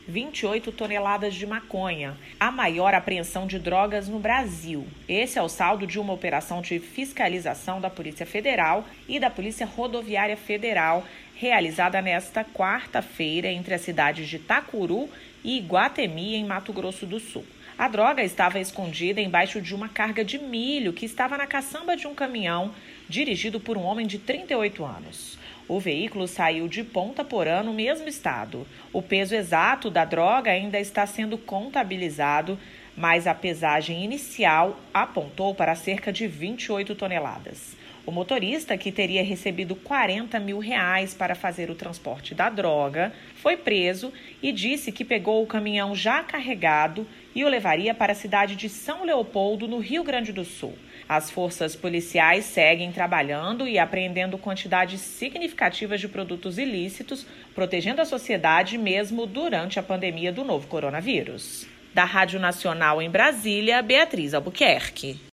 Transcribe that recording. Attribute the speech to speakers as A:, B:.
A: 28 toneladas de maconha, a maior apreensão de drogas no Brasil. Esse é o saldo de uma operação de fiscalização da Polícia Federal e da Polícia Rodoviária Federal, realizada nesta quarta-feira entre as cidades de Itacuru e Iguatemi, em Mato Grosso do Sul. A droga estava escondida embaixo de uma carga de milho que estava na caçamba de um caminhão dirigido por um homem de 38 anos. O veículo saiu de Ponta Porã, no mesmo estado. O peso exato da droga ainda está sendo contabilizado, mas a pesagem inicial apontou para cerca de 28 toneladas. O motorista, que teria recebido R$40 mil para fazer o transporte da droga, foi preso e disse que pegou o caminhão já carregado e o levaria para a cidade de São Leopoldo, no Rio Grande do Sul. As forças policiais seguem trabalhando e apreendendo quantidades significativas de produtos ilícitos, protegendo a sociedade mesmo durante a pandemia do novo coronavírus. Da Rádio Nacional em Brasília, Beatriz Albuquerque.